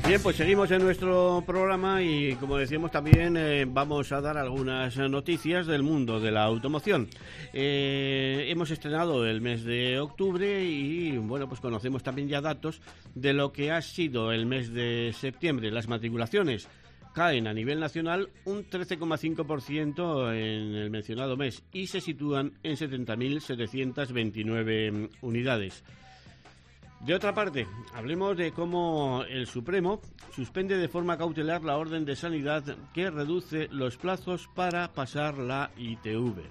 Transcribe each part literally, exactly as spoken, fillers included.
Bien, pues seguimos en nuestro programa y, como decíamos, también eh, vamos a dar algunas noticias del mundo de la automoción. Eh, hemos estrenado el mes de octubre y, bueno, pues conocemos también ya datos de lo que ha sido el mes de septiembre. Las matriculaciones caen a nivel nacional un trece coma cinco por ciento en el mencionado mes y se sitúan en setenta mil setecientas veintinueve unidades. De otra parte, hablemos de cómo el Supremo suspende de forma cautelar la orden de sanidad que reduce los plazos para pasar la I T V.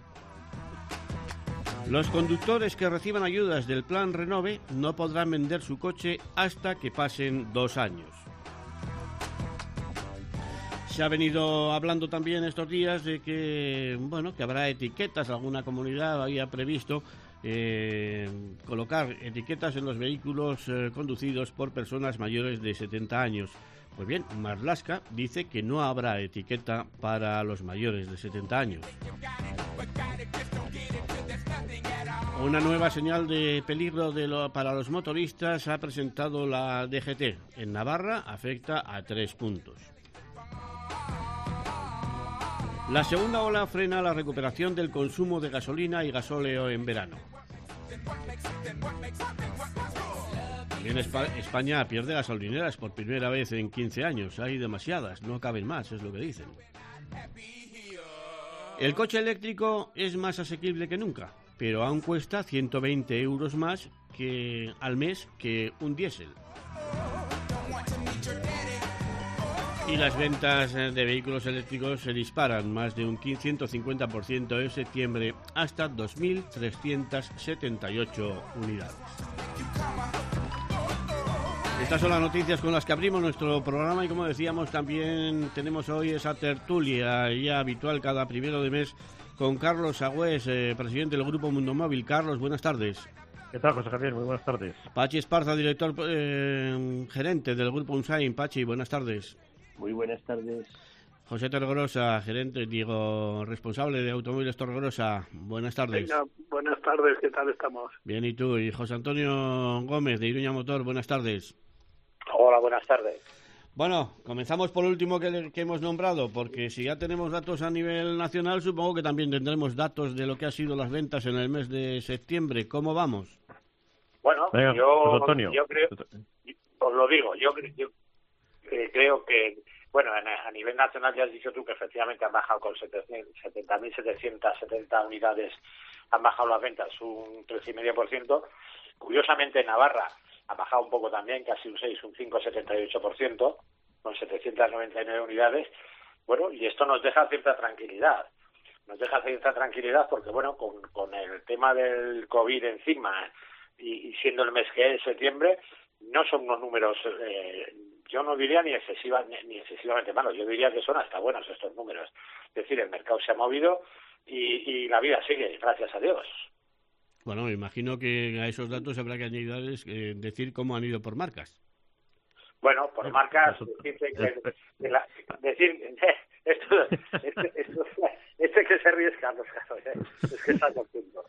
Los conductores que reciban ayudas del Plan Renove no podrán vender su coche hasta que pasen dos años. Se ha venido hablando también estos días de que, bueno, que habrá etiquetas. Alguna comunidad había previsto eh, colocar etiquetas en los vehículos eh, conducidos por personas mayores de setenta años. Pues bien, Marlaska dice que no habrá etiqueta para los mayores de setenta años. Una nueva señal de peligro de lo, para los motoristas ha presentado la D G T. En Navarra afecta a tres puntos. La segunda ola frena la recuperación del consumo de gasolina y gasóleo en verano. En España pierde gasolineras por primera vez en quince años. Hay demasiadas, no caben más, es lo que dicen. El coche eléctrico es más asequible que nunca, pero aún cuesta ciento veinte euros más que al mes que un diésel. Y las ventas de vehículos eléctricos se disparan más de un ciento cincuenta por ciento en septiembre hasta dos mil trescientas setenta y ocho unidades. Estas son las noticias con las que abrimos nuestro programa y, como decíamos, también tenemos hoy esa tertulia ya habitual cada primero de mes con Carlos Agüés, eh, presidente del Grupo Mundo Móvil. Carlos, buenas tardes. ¿Qué tal, José Javier? Muy buenas tardes. Pachi Esparza, director eh, gerente del Grupo Unsain. Pachi, buenas tardes. Muy buenas tardes. José Torregrosa, gerente, digo, responsable de Automóviles Torregrosa. Buenas tardes. Venga, buenas tardes, ¿qué tal estamos? Bien, ¿y tú? Y José Antonio Gómez, de Iruña Motor, buenas tardes. Hola, buenas tardes. Bueno, comenzamos por el último que, que hemos nombrado, porque si ya tenemos datos a nivel nacional, supongo que también tendremos datos de lo que han sido las ventas en el mes de septiembre. ¿Cómo vamos? Bueno, Venga, yo, Antonio. yo creo, os lo digo, yo, yo eh, creo que, bueno, a nivel nacional ya has dicho tú que efectivamente han bajado con setenta mil setecientas setenta unidades, han bajado las ventas un trece coma cinco por ciento. Curiosamente, en Navarra ha bajado un poco también, casi un seis, un cinco coma setenta y ocho por ciento, con setecientas noventa y nueve unidades. Bueno, y esto nos deja cierta tranquilidad. Nos deja cierta tranquilidad porque, bueno, con, con el tema del COVID encima y, y siendo el mes que es, septiembre, no son unos números, eh, yo no diría ni, excesiva, ni, ni excesivamente malos, yo diría que son hasta buenos estos números. Es decir, el mercado se ha movido y, y la vida sigue, gracias a Dios. Bueno, me imagino que a esos datos habrá que añadirles, eh, decir cómo han ido por marcas. Bueno, por marcas, decir, que, de la, decir esto, este, esto, este que se ríe es Carlos, es que está contento.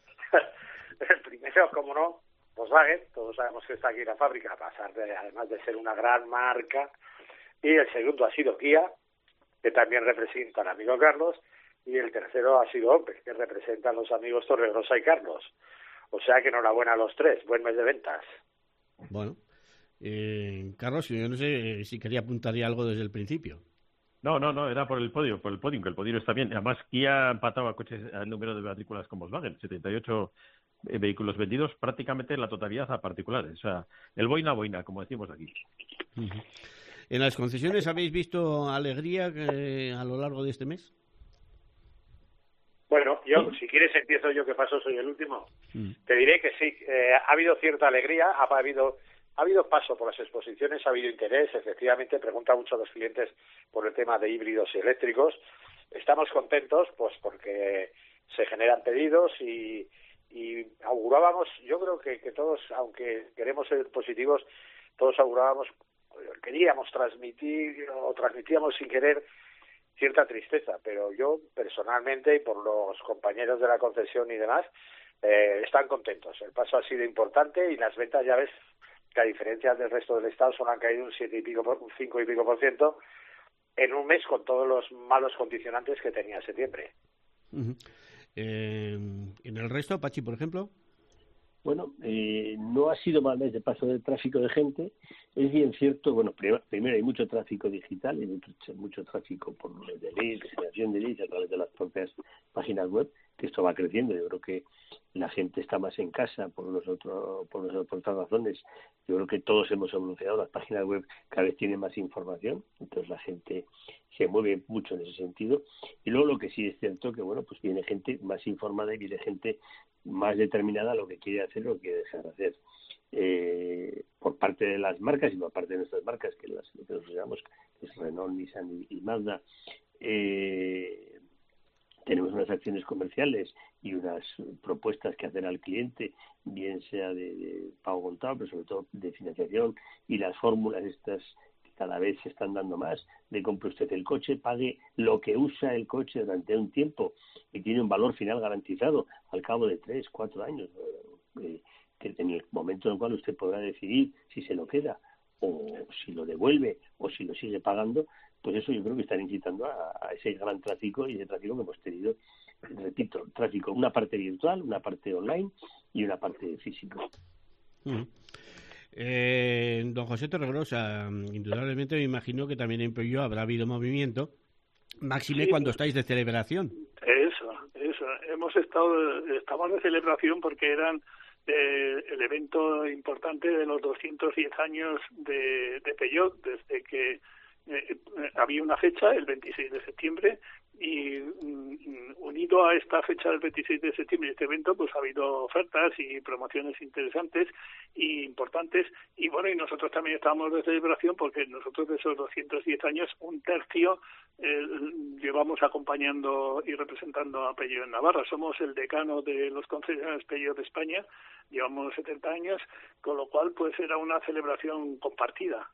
El primero, como no, Volkswagen, todos sabemos que está aquí en la fábrica, a pasar de, además de ser una gran marca. Y el segundo ha sido Kia, que también representa al amigo Carlos, y el tercero ha sido Opel, que representa a los amigos Torregrosa y Carlos. O sea que enhorabuena a los tres, buen mes de ventas. Bueno, eh, Carlos, yo no sé si quería apuntar ya algo desde el principio. No, no, no, era por el podio, por el podium, que el podio está bien. Además, Kia ha empatado a coches al número de matrículas con Volkswagen, setenta y ocho vehículos vendidos, prácticamente la totalidad a particulares. O sea, el boina boina, como decimos aquí. Uh-huh. ¿En las concesiones habéis visto alegría eh, a lo largo de este mes? Bueno, yo, si quieres, empiezo yo, que paso, soy el último. Mm. Te diré que sí, eh, ha habido cierta alegría, ha habido ha habido paso por las exposiciones, ha habido interés, efectivamente, preguntan mucho a los clientes por el tema de híbridos y eléctricos. Estamos contentos, pues, porque se generan pedidos y, y augurábamos, yo creo que, que todos, aunque queremos ser positivos, todos augurábamos, queríamos transmitir o transmitíamos sin querer cierta tristeza, pero yo personalmente y por los compañeros de la concesión y demás, eh, están contentos. El paso ha sido importante y las ventas, ya ves, que a diferencia del resto del Estado solo han caído un siete y pico, por, un cinco y pico por ciento en un mes con todos los malos condicionantes que tenía en septiembre. Uh-huh. Eh, ¿En el resto, Pachi, por ejemplo? Bueno, eh, no ha sido mal mes de paso de tráfico de gente. Es bien cierto, bueno, prim- primero hay mucho tráfico digital y mucho, mucho tráfico por de leads, de generación de leads a través de las propias páginas web, que esto va creciendo. Yo creo que la gente está más en casa por unos otro, por, unos, por otras razones. Yo creo que todos hemos evolucionado, las páginas web cada vez tienen más información, entonces la gente se mueve mucho en ese sentido. Y luego lo que sí es cierto que, bueno, pues viene gente más informada y viene gente más determinada a lo que quiere hacer o lo que quiere dejar de hacer. Eh, por parte de las marcas y por parte de nuestras marcas, que las que nosotros llamamos, que es Renault, Nissan y, y Mazda, eh, tenemos unas acciones comerciales y unas propuestas que hacer al cliente, bien sea de, de pago contado, pero sobre todo de financiación, y las fórmulas estas que cada vez se están dando más, de compre usted el coche, pague lo que usa el coche durante un tiempo y tiene un valor final garantizado al cabo de tres, cuatro años, eh, que en el momento en el cual usted podrá decidir si se lo queda o si lo devuelve o si lo sigue pagando. Pues eso yo creo que están incitando a, a ese gran tráfico y ese tráfico que hemos tenido, repito, tráfico, una parte virtual, una parte online y una parte física. Uh-huh. Eh, don José Torregrosa, indudablemente me imagino que también en Peugeot habrá habido movimiento, máxime sí, cuando estáis de celebración. Eso, eso. Hemos estado, estamos de celebración porque eran eh, el evento importante de los doscientos diez años de, de Peugeot, desde que Eh, había una fecha, el veintiséis de septiembre, y mm, unido a esta fecha del veintiséis de septiembre, este evento, pues ha habido ofertas y promociones interesantes e importantes, y bueno, y nosotros también estábamos de celebración porque nosotros de esos doscientos diez años, un tercio eh, llevamos acompañando y representando a Peugeot en Navarra. Somos el decano de los concesionarios Peugeot de España, llevamos setenta años, con lo cual pues era una celebración compartida.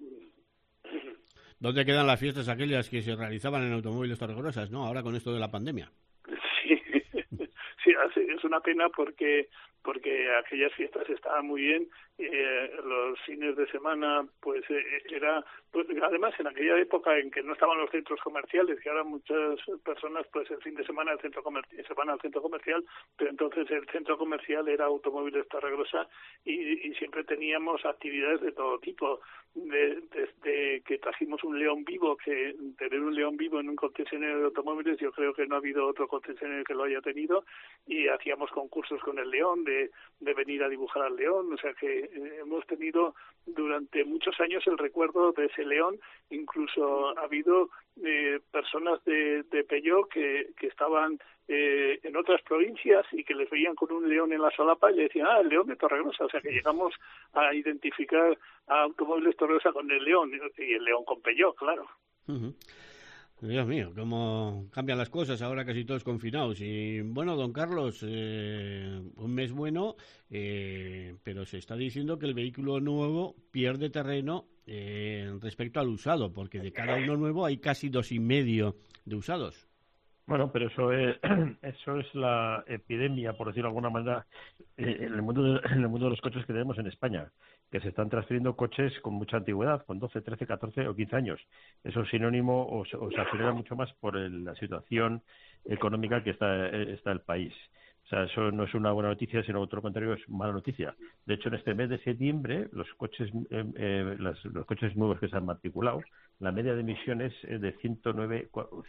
¿Dónde quedan las fiestas aquellas que se realizaban en Automóviles Torregrosas, no? Ahora con esto de la pandemia. Sí, sí, es una pena porque porque aquellas fiestas estaban muy bien, eh, los fines de semana, pues eh, era, pues, además en aquella época en que no estaban los centros comerciales, que ahora muchas personas, pues el fin de semana el centro comercial, se van al centro comercial, pero entonces el centro comercial era Automóviles Torregrosa y, y siempre teníamos actividades de todo tipo, de, desde que trajimos un león vivo, que tener un león vivo en un concesionario de automóviles, yo creo que no ha habido otro concesionario que lo haya tenido, y hacíamos concursos con el león, de, de venir a dibujar al león, o sea que eh, hemos tenido durante muchos años el recuerdo de ese león. Incluso ha habido eh, personas de, de Peugeot que, que estaban eh, en otras provincias y que les veían con un león en la solapa y le decían, ah, el león de Torregrosa, o sea que llegamos a identificar a Automóviles Torregrosa con el león y el león con Peugeot, claro. Uh-huh. Dios mío, cómo cambian las cosas ahora casi todos confinados. Y bueno, don Carlos, eh, un mes bueno, eh, pero se está diciendo que el vehículo nuevo pierde terreno eh, respecto al usado, porque de cada uno nuevo hay casi dos y medio de usados. Bueno, pero eso es, eso es la epidemia, por decirlo de alguna manera, en el mundo de, en el mundo de los coches que tenemos en España, que se están transfiriendo coches con mucha antigüedad, con doce, trece, catorce o quince años. Eso es sinónimo o se, o se acelera mucho más por el, la situación económica que está, está el país. O sea, eso no es una buena noticia, sino todo lo contrario, es mala noticia. De hecho, en este mes de septiembre, los coches eh, eh, las, los coches nuevos que se han matriculado, la media de emisiones es de ciento nueve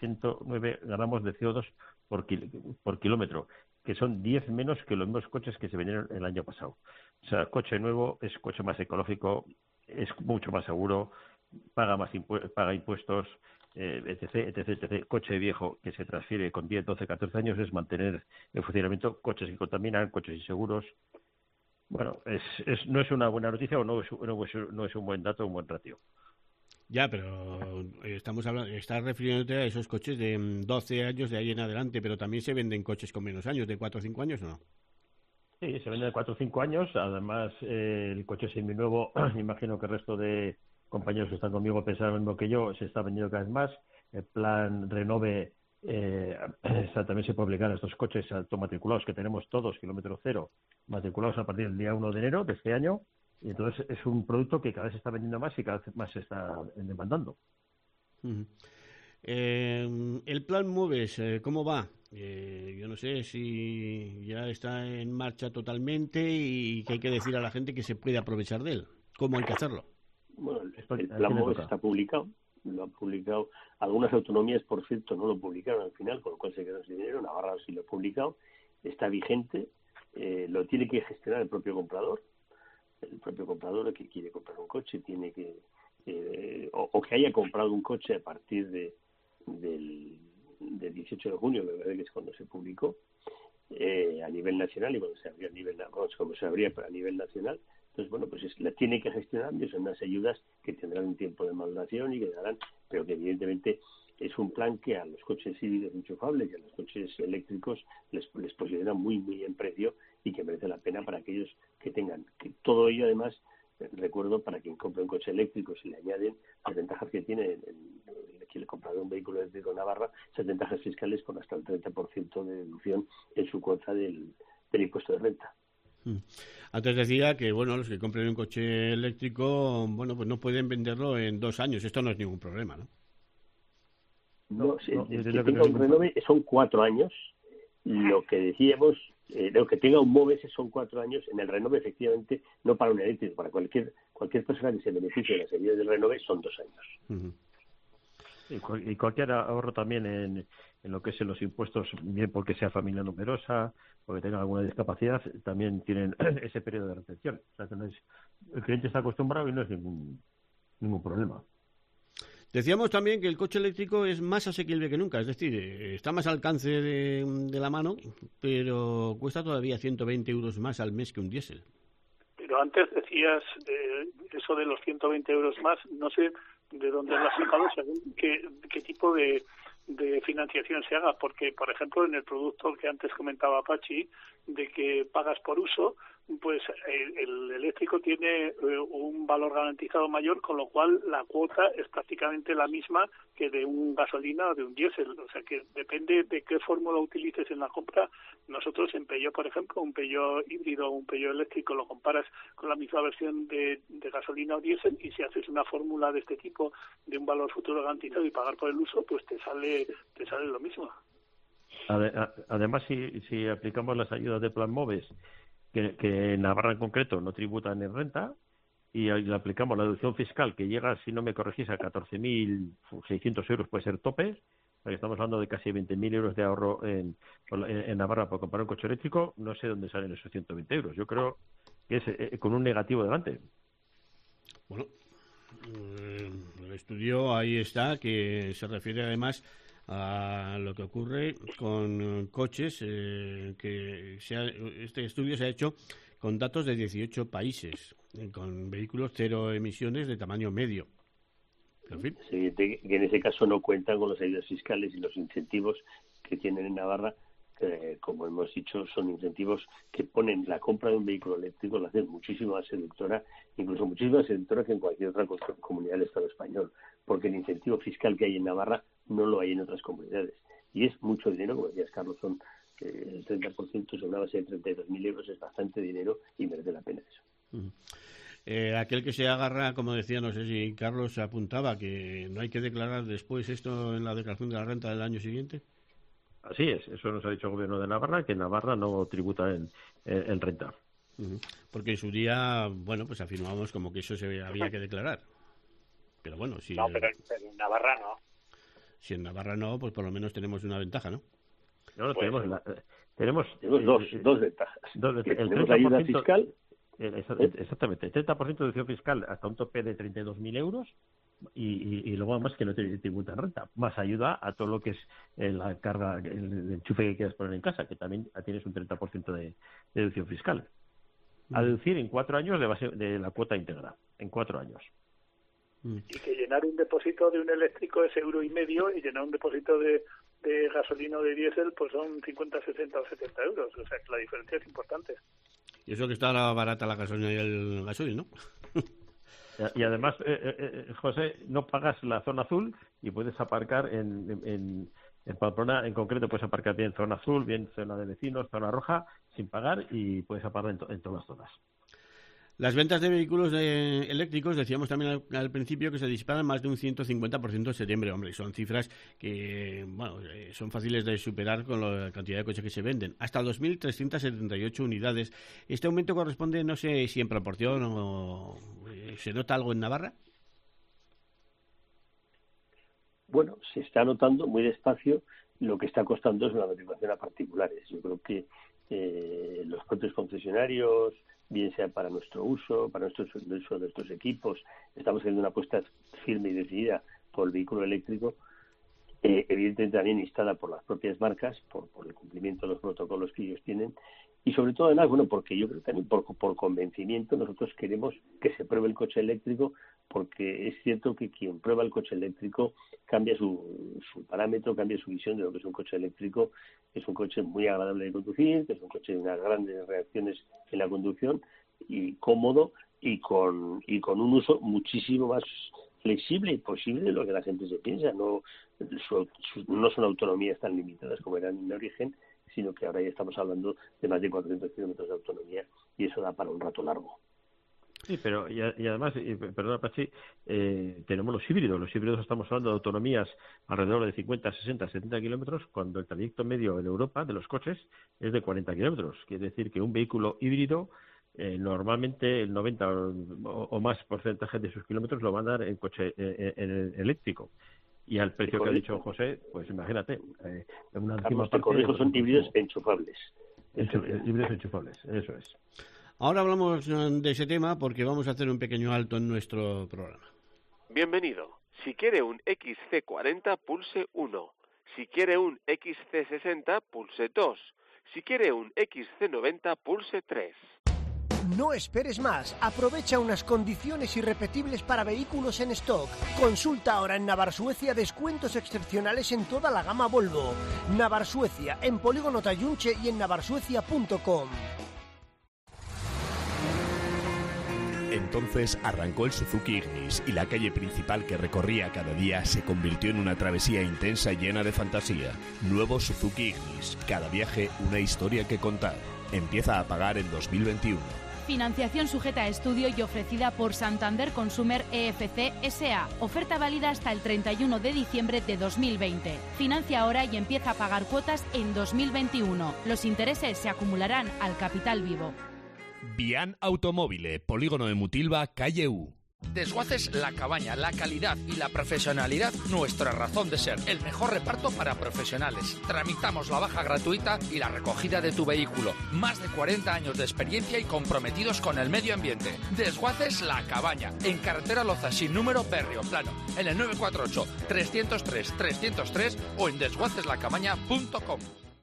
gramos de C O dos por, kil, por kilómetro, que son diez menos que los mismos coches que se vendieron el año pasado. O sea, coche nuevo es coche más ecológico, es mucho más seguro, paga más impu- paga impuestos, eh, etc, etc, etc. Coche viejo que se transfiere con diez, doce, catorce años es mantener en funcionamiento coches que contaminan, coches inseguros. Bueno, es, es, no es una buena noticia o no es, no es, no es un buen dato, un buen ratio. Ya, pero estamos hablando, estás refiriéndote a esos coches de doce años de ahí en adelante, pero también se venden coches con menos años, de cuatro o cinco años, ¿no? Sí, se venden de cuatro o cinco años. Además, eh, el coche seminuevo, imagino que el resto de compañeros que están conmigo pensan lo mismo que yo, se está vendiendo cada vez más. El plan Renove eh, también se puede aplicar a estos coches automatriculados que tenemos todos, kilómetro cero, matriculados a partir del día uno de enero de este año. Y entonces es un producto que cada vez se está vendiendo más y cada vez más se está demandando. Uh-huh. Eh, el plan MOVES, eh, ¿cómo va? Eh, yo no sé si ya está en marcha totalmente y qué hay que decir a la gente que se puede aprovechar de él. ¿Cómo hay que hacerlo? Bueno, el, el plan MOVES está publicado, lo ha publicado. Algunas autonomías, por cierto, no lo publicaron al final, con lo cual se quedó sin dinero. Navarra sí lo ha publicado, está vigente, eh, lo tiene que gestionar el propio comprador. El propio comprador que quiere comprar un coche tiene que, eh, o, o que haya comprado un coche a partir de del, del dieciocho de junio, me parece que es cuando se publicó, eh, a nivel nacional, y cuando se abría a nivel, como se abría a nivel nacional. Entonces, bueno, pues es, la tiene que gestionar, y son unas ayudas que tendrán un tiempo de maduración y que darán, pero que evidentemente es un plan que a los coches híbridos enchufables y a los coches eléctricos les, les posiciona muy, muy en precio y que merece la pena para aquellos que tengan. Que todo ello, además, eh, recuerdo, para quien compre un coche eléctrico, si le añaden las ventajas que tiene el, el, quien le compra un vehículo eléctrico en Navarra, esas ventajas fiscales con hasta el treinta por ciento de deducción en su cuota del, del impuesto de renta. Antes decía que, bueno, los que compren un coche eléctrico, bueno, pues no pueden venderlo en dos años. Esto no es ningún problema, ¿no? No, no, el, el que tenga un renove son cuatro años. Lo que decíamos, eh, lo que tenga un MOVES son cuatro años. En el renove, efectivamente, no para un eléctrico, para cualquier cualquier persona que se beneficie de las ayudas del renove son dos años. Uh-huh. Y, cual, y cualquier ahorro también en, en lo que es en los impuestos, bien porque sea familia numerosa, porque tenga alguna discapacidad, también tienen ese periodo de retención. O sea que no es, el cliente está acostumbrado y no es ningún ningún problema. Decíamos también que el coche eléctrico es más asequible que nunca, es decir, está más al alcance de, de la mano, pero cuesta todavía ciento veinte euros más al mes que un diésel. Pero antes decías eh, eso de los ciento veinte euros más, no sé de dónde lo has sacado, según qué, qué tipo de, de financiación se haga, porque, por ejemplo, en el producto que antes comentaba Pachi, de que pagas por uso, pues el, el eléctrico tiene eh, un valor garantizado mayor, con lo cual la cuota es prácticamente la misma que de un gasolina o de un diésel. O sea que depende de qué fórmula utilices en la compra. Nosotros en Peugeot, por ejemplo, un Peugeot híbrido o un Peugeot eléctrico lo comparas con la misma versión de, de gasolina o diésel, y si haces una fórmula de este tipo de un valor futuro garantizado y pagar por el uso, pues te sale te sale lo mismo. Además, si, si aplicamos las ayudas de Plan MOVES, que, que en Navarra en concreto no tributan en renta, y le aplicamos la deducción fiscal que llega, si no me corregís, a catorce mil seiscientos euros, puede ser tope, porque estamos hablando de casi veinte mil euros de ahorro en, en, en Navarra para comprar un coche eléctrico. No sé dónde salen esos ciento veinte euros. Yo creo que es eh, con un negativo delante. Bueno, el estudio ahí está, que se refiere además a lo que ocurre con coches, eh, que se ha, este estudio se ha hecho con datos de dieciocho países, con vehículos cero emisiones de tamaño medio. En fin. Sí, que en ese caso no cuentan con las ayudas fiscales y los incentivos que tienen en Navarra, que, como hemos dicho, son incentivos que ponen la compra de un vehículo eléctrico, la hacen muchísimo más seductora, incluso muchísimo más seductora que en cualquier otra comunidad del Estado español, porque el incentivo fiscal que hay en Navarra no lo hay en otras comunidades. Y es mucho dinero, como decías, Carlos, son eh, el treinta por ciento sobre una base de treinta y dos mil euros, es bastante dinero y merece la pena eso. Uh-huh. Eh, aquel que se agarra, como decía, no sé si Carlos apuntaba, que no hay que declarar después esto en la declaración de la renta del año siguiente. Así es, eso nos ha dicho el gobierno de Navarra, que Navarra no tributa en, en, en renta. Uh-huh. Porque en su día, bueno, pues afirmamos como que eso se había que declarar. Pero bueno, si no, pero, pero en Navarra no. Si en Navarra no, pues por lo menos tenemos una ventaja, ¿no? No, no pues, tenemos, la, tenemos, tenemos dos, eh, dos ventajas. Dos, el tenemos la ayuda fiscal. Eh, exactamente, el treinta por ciento de deducción fiscal hasta un tope de treinta y dos mil euros. Y, y, y luego además que no te tributan renta, más ayuda a todo lo que es eh, la carga, el, el enchufe que quieras poner en casa, que también tienes un treinta por ciento de, de deducción fiscal. A deducir en cuatro años de, base, de la cuota íntegra, en cuatro años. Y que llenar un depósito de un eléctrico es euro y medio, y llenar un depósito de, de gasolina o de diésel pues son cincuenta, sesenta o setenta euros. O sea que la diferencia es importante. Y eso que está barata la gasolina y el gasoil, ¿no? Y además, eh, eh, José, no pagas la zona azul y puedes aparcar en, en, en Pamplona, en concreto, puedes aparcar bien zona azul, bien zona de vecinos, zona roja, sin pagar, y puedes aparcar en, to, en todas las zonas. Las ventas de vehículos de eléctricos, decíamos también al, al principio, que se disparan más de un ciento cincuenta por ciento en septiembre. Hombre, son cifras que bueno, eh, son fáciles de superar con la cantidad de coches que se venden. Hasta dos mil trescientas setenta y ocho unidades. Este aumento corresponde, no sé si en proporción o eh, se nota algo en Navarra. Bueno, se está notando muy despacio. Lo que está costando es una notificación a particulares. Yo creo que eh, los propios concesionarios, bien sea para nuestro uso, para nuestro uso de nuestros equipos, estamos haciendo una apuesta firme y decidida por el vehículo eléctrico, eh, evidentemente también instada por las propias marcas, por, por el cumplimiento de los protocolos que ellos tienen, y sobre todo además, bueno, porque yo creo que también por, por convencimiento nosotros queremos que se pruebe el coche eléctrico, porque es cierto que quien prueba el coche eléctrico cambia su, su parámetro, cambia su visión de lo que es un coche eléctrico. Es un coche muy agradable de conducir, que es un coche de unas grandes reacciones en la conducción y cómodo y con y con un uso muchísimo más flexible y posible de lo que la gente se piensa. No, su, su, no son autonomías tan limitadas como eran en origen, sino que ahora ya estamos hablando de más de cuatrocientos kilómetros de autonomía y eso da para un rato largo. Sí, pero y, y además, y, perdona Pachi, eh, tenemos los híbridos. Los híbridos estamos hablando de autonomías alrededor de cincuenta, sesenta, setenta kilómetros, cuando el trayecto medio en Europa de los coches es de cuarenta kilómetros. Quiere decir que un vehículo híbrido eh, normalmente el noventa o, o más porcentaje de sus kilómetros lo van a dar en coche eh, en, en eléctrico. Y al precio que ha dicho José, pues imagínate, eh, una última parte, corrijo, son híbridos enchufables. Híbridos enchufables, eso es. Ahora hablamos de ese tema porque vamos a hacer un pequeño alto en nuestro programa. Bienvenido. Si quiere un X C cuarenta, pulse uno. Si quiere un X C sesenta, pulse dos. Si quiere un X C noventa, pulse tres. No esperes más. Aprovecha unas condiciones irrepetibles para vehículos en stock. Consulta ahora en Navarsuecia descuentos excepcionales en toda la gama Volvo. Navarsuecia, en Polígono Tayunche y en navarsuecia punto com. Entonces arrancó el Suzuki Ignis y la calle principal que recorría cada día se convirtió en una travesía intensa llena de fantasía. Nuevo Suzuki Ignis. Cada viaje una historia que contar. Empieza a pagar en dos mil veintiuno. Financiación sujeta a estudio y ofrecida por Santander Consumer E F C S A. Oferta válida hasta el treinta y uno de diciembre de dos mil veinte. Financia ahora y empieza a pagar cuotas en dos mil veintiuno. Los intereses se acumularán al capital vivo. Bian Automóvil, Polígono de Mutilva, calle U. Desguaces La Cabaña, la calidad y la profesionalidad, nuestra razón de ser. El mejor reparto para profesionales. Tramitamos la baja gratuita y la recogida de tu vehículo. Más de cuarenta años de experiencia y comprometidos con el medio ambiente. Desguaces La Cabaña, en carretera Loza, sin número, Berrio Plano. En el nueve cuatro ocho, tres cero tres, tres cero tres o en desguaces la cabaña punto com.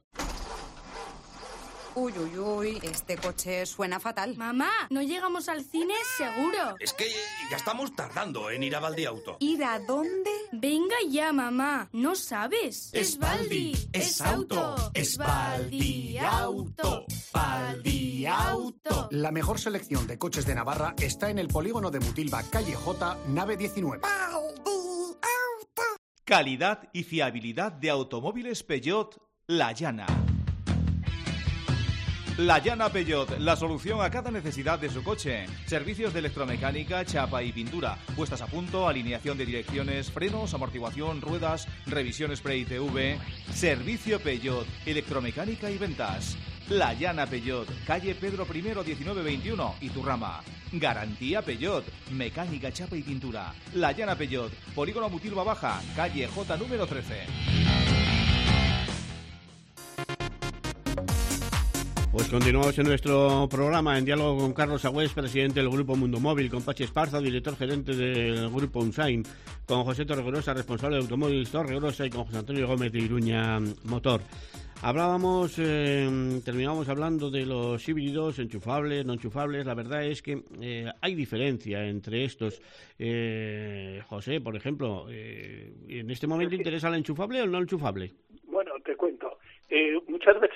Uy, uy, uy, este coche suena fatal. Mamá, no llegamos al cine seguro. Es que ya estamos tardando en ir a Valdiauto. ¿Ir a dónde? Venga ya, mamá, ¿no sabes? Es Valdi, es auto, es Valdiauto, Valdiauto. La mejor selección de coches de Navarra está en el Polígono de Mutilva, calle J, nave diecinueve. Calidad y fiabilidad de automóviles Peugeot La Llana. La Llana Peugeot, la solución a cada necesidad de su coche. Servicios de electromecánica, chapa y pintura. Puestas a punto, alineación de direcciones, frenos, amortiguación, ruedas, revisión spray I T V. Servicio Peugeot, electromecánica y ventas. La Llana Peugeot, calle Pedro I, diecinueve veintiuno, Iturrama. Garantía Peugeot, mecánica, chapa y pintura. La Llana Peugeot, Polígono Mutilva Baja, calle J número trece. Pues continuamos en nuestro programa en diálogo con Carlos Agüés, presidente del Grupo Mundo Móvil, con Pachi Esparza, director gerente del Grupo Unsain, con José Torregrosa, responsable de Automóviles Torregrosa, y con José Antonio Gómez de Iruña Motor. Hablábamos, eh, terminábamos hablando de los híbridos, enchufables, no enchufables. La verdad es que eh, hay diferencia entre estos. Eh, José, por ejemplo, eh, ¿en este momento interesa el enchufable o el no enchufable? Bueno, te cuento. Eh, muchas veces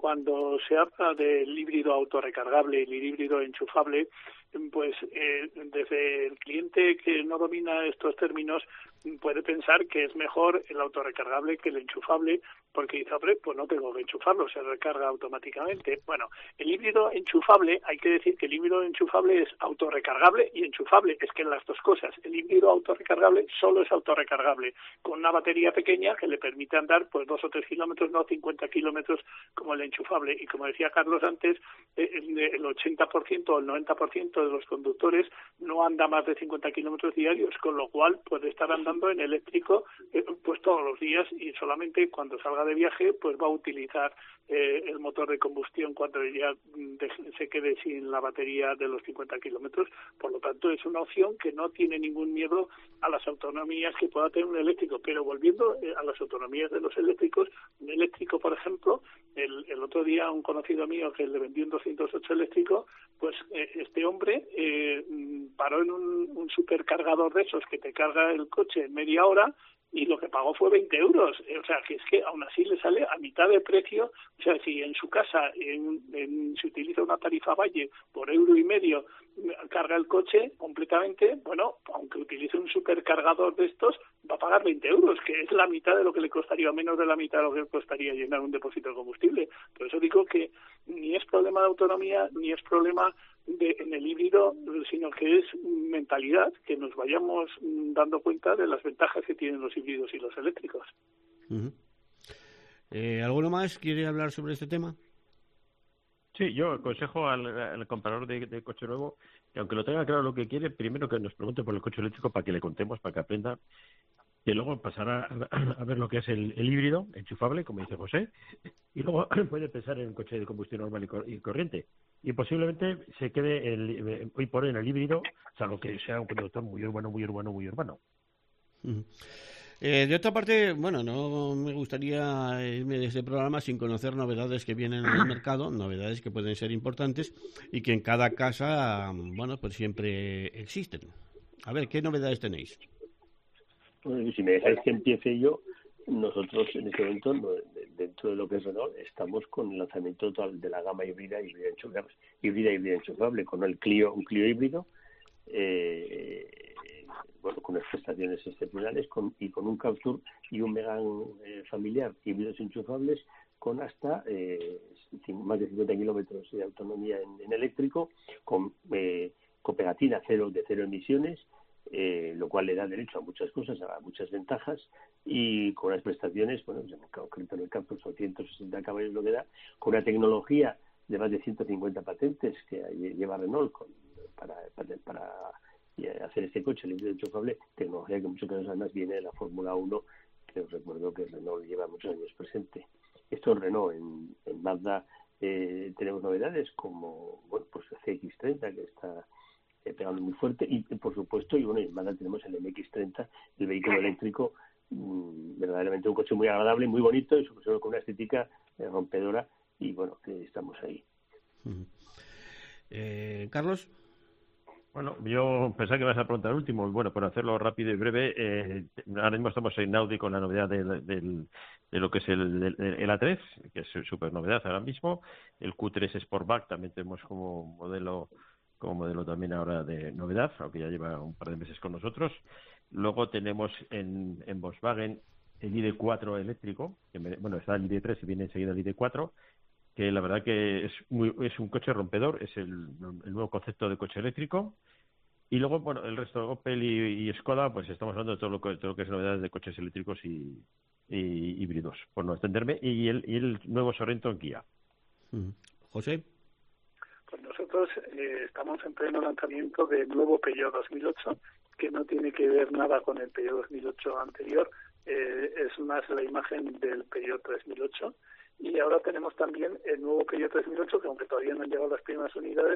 cuando se habla del híbrido autorrecargable y el híbrido enchufable, pues eh, desde el cliente que no domina estos términos puede pensar que es mejor el autorrecargable que el enchufable, porque dice, hombre, pues no tengo que enchufarlo, se recarga automáticamente. Bueno, el híbrido enchufable, hay que decir que el híbrido enchufable es autorrecargable y enchufable, es que en las dos cosas. El híbrido autorrecargable solo es autorrecargable, con una batería pequeña que le permite andar pues dos o tres kilómetros, no cincuenta kilómetros como el enchufable. Y como decía Carlos antes, el ochenta por ciento o el noventa por ciento de los conductores no anda más de cincuenta kilómetros diarios, con lo cual puede estar andando en eléctrico eh, pues todos los días, y solamente cuando salga de viaje pues va a utilizar eh, el motor de combustión cuando ya de, se quede sin la batería de los cincuenta kilómetros. Por lo tanto, es una opción que no tiene ningún miedo a las autonomías que pueda tener un eléctrico. Pero volviendo eh, a las autonomías de los eléctricos, un eléctrico, por ejemplo, el, el otro día un conocido mío que le vendió un doscientos ocho eléctrico, pues eh, este hombre eh, paró en un, un supercargador de esos que te carga el coche en media hora, y lo que pagó fue veinte euros. O sea, que es que aún así le sale a mitad de precio. O sea, si en su casa en, en, se utiliza una tarifa Valle por euro y medio, carga el coche completamente, bueno, aunque utilice un supercargador de estos, va a pagar veinte euros, que es la mitad de lo que le costaría, o menos de la mitad de lo que le costaría llenar un depósito de combustible. Por eso digo que ni es problema de autonomía, ni es problema de, en el híbrido, sino que es mentalidad, que nos vayamos dando cuenta de las ventajas que tienen los híbridos y los eléctricos. Uh-huh. eh, ¿Alguno más quiere hablar sobre este tema? Sí, yo aconsejo al, al comprador de, de coche nuevo que, aunque lo tenga claro lo que quiere, primero que nos pregunte por el coche eléctrico para que le contemos, para que aprenda, que luego pasará a, a ver lo que es el, el híbrido enchufable, como dice José, y luego puede pensar en un coche de combustión normal y, cor, y corriente. Y posiblemente se quede el, hoy por hoy en el híbrido, salvo que sea un conductor muy urbano, muy urbano, muy urbano. Uh-huh. Eh, de otra parte, bueno, no me gustaría irme de este programa sin conocer novedades que vienen en el mercado, novedades que pueden ser importantes y que en cada casa, bueno, pues siempre existen. A ver, ¿qué novedades tenéis? Bueno, si me dejáis que empiece yo, nosotros en este momento, dentro de lo que es Renault, estamos con el lanzamiento total de la gama híbrida, híbrida enchufable, híbrida, híbrida enchufable, con el Clio, un Clio híbrido, eh, bueno, con unas prestaciones excepcionales con, y con un Captur y un Megane eh, familiar híbridos enchufables con hasta eh, más de cincuenta kilómetros de autonomía en, en eléctrico, con eh, cooperatina cero de cero emisiones, eh, lo cual le da derecho a muchas cosas, a muchas ventajas, y con unas prestaciones, bueno, en concreto en el Captur son ciento sesenta caballos lo que da, con una tecnología de más de ciento cincuenta patentes que lleva Renault con, para, para, para y hacer este coche el híbrido enchufable, tecnología que muchos años además viene de la Fórmula uno, que os recuerdo que Renault lleva muchos años presente. Esto es Renault. En, en Mazda eh, tenemos novedades como, bueno, pues el C X treinta, que está eh, pegando muy fuerte, y por supuesto, y bueno, en Mazda tenemos el M X treinta, el vehículo eléctrico, mmm, verdaderamente un coche muy agradable, muy bonito, y sobre todo con una estética eh, rompedora, y bueno, que estamos ahí. Uh-huh. eh, Carlos. Bueno, yo pensaba que ibas a preguntar el último. Bueno, por hacerlo rápido y breve, eh, ahora mismo estamos en Audi con la novedad de, de, de, de lo que es el, el, el A tres, que es súper novedad ahora mismo. El Q tres Sportback también tenemos como modelo como modelo también ahora de novedad, aunque ya lleva un par de meses con nosotros. Luego tenemos en, en Volkswagen el I D cuatro eléctrico, que me, bueno, está el I D tres y viene enseguida el I D cuatro, que la verdad que es muy es un coche rompedor, es el, el nuevo concepto de coche eléctrico. Y luego, bueno, el resto, Opel y, y Skoda, pues estamos hablando de todo lo que, todo lo que es novedades de coches eléctricos y, y híbridos, por no extenderme, y el, y el nuevo Sorento en Kia. Uh-huh. José. Pues nosotros eh, estamos en pleno lanzamiento del nuevo Peugeot dos mil ocho, que no tiene que ver nada con el Peugeot dos mil ocho anterior, eh, es más la imagen del Peugeot tres mil ocho. Y ahora tenemos también el nuevo Peugeot tres mil ocho, que aunque todavía no han llegado las primeras unidades,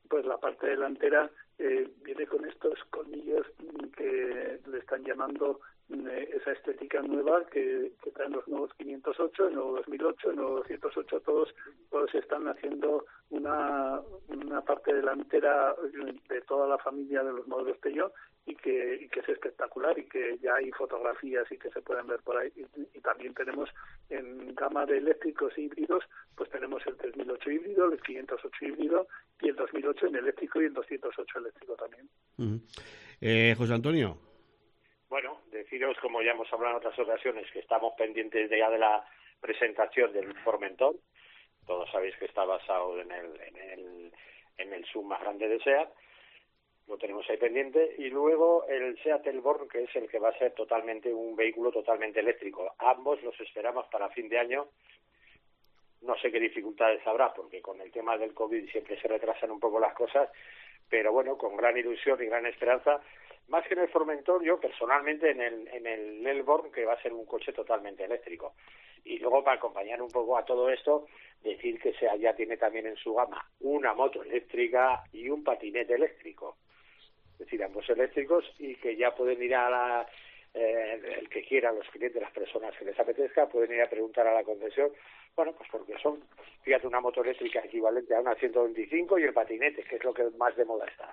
pues la parte delantera eh, viene con estos colmillos que le están llamando eh, esa estética nueva que, que traen los nuevos quinientos ocho, el nuevo dos mil ocho, el nuevo doscientos ocho, todos todos están haciendo una, una parte delantera de toda la familia de los modelos Peugeot y que, y que es espectacular y que ya hay fotografías y que se pueden ver por ahí. Y, y también tenemos en gama de eléctricos e híbridos, pues tenemos el tres mil ocho híbrido, el quinientos ocho híbrido y el dos mil ocho en eléctrico y el doscientos ocho eléctrico también. Uh-huh. eh, José Antonio. Bueno, deciros, como ya hemos hablado en otras ocasiones, que estamos pendientes de ya de la presentación del Formentor. Todos sabéis que está basado en el, en el, en el sub más grande de SEAT. Lo tenemos ahí pendiente. Y luego el SEAT Elborn, que es el que va a ser totalmente un vehículo totalmente eléctrico. Ambos los esperamos para fin de año. No sé qué dificultades habrá, porque con el tema del COVID siempre se retrasan un poco las cosas. Pero bueno, con gran ilusión y gran esperanza. Más que en el Formentor, yo personalmente en el, en el Elborn, que va a ser un coche totalmente eléctrico. Y luego, para acompañar un poco a todo esto, decir que SEAT ya tiene también en su gama una moto eléctrica y un patinete eléctrico. Es decir, ambos eléctricos, y que ya pueden ir a la... Eh, el que quiera, los clientes, las personas que les apetezca, pueden ir a preguntar a la concesión. Bueno, pues porque son, fíjate, una moto eléctrica equivalente a una ciento veinticinco y el patinete, que es lo que más de moda está.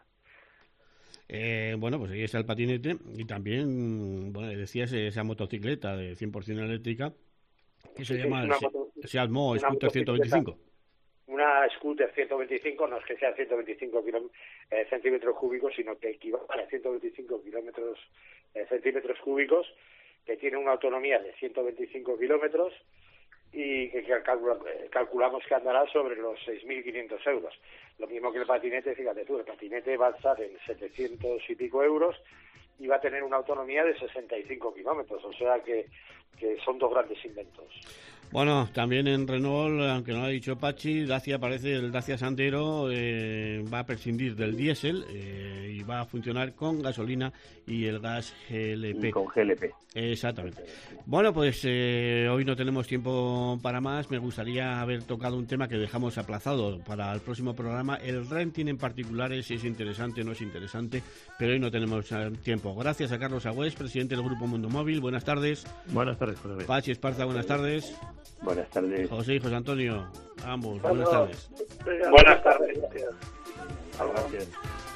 Eh, bueno, pues ahí está el patinete y también, bueno, decías esa motocicleta de cien por ciento eléctrica que se sí, llama SEAT Mo Scooter ciento veinticinco. Una scooter ciento veinticinco, no es que sea ciento veinticinco kiló, eh, centímetros cúbicos, sino que equivale a ciento veinticinco kilómetros, eh, centímetros cúbicos, que tiene una autonomía de ciento veinticinco kilómetros y que calcula, eh, calculamos que andará sobre los seis mil quinientos euros. Lo mismo que el patinete, fíjate tú, el patinete va a estar en setecientos y pico euros y va a tener una autonomía de sesenta y cinco kilómetros, o sea que, que son dos grandes inventos. Bueno, también en Renault, aunque no lo ha dicho Pachi, Dacia parece el Dacia Sandero eh, va a prescindir del diésel eh, y va a funcionar con gasolina y el gas G L P. Y con G L P. Exactamente. Bueno, pues eh, hoy no tenemos tiempo para más. Me gustaría haber tocado un tema que dejamos aplazado para el próximo programa. El renting en particular, si es interesante o no es interesante, pero hoy no tenemos eh, tiempo. Gracias a Carlos Agüés, presidente del Grupo Mundo Móvil. Buenas tardes. Buenas tardes, José. Pachi Esparza, buenas tardes. Buenas tardes. José y José Antonio, ambos, buenas tardes. Buenas tardes. Gracias.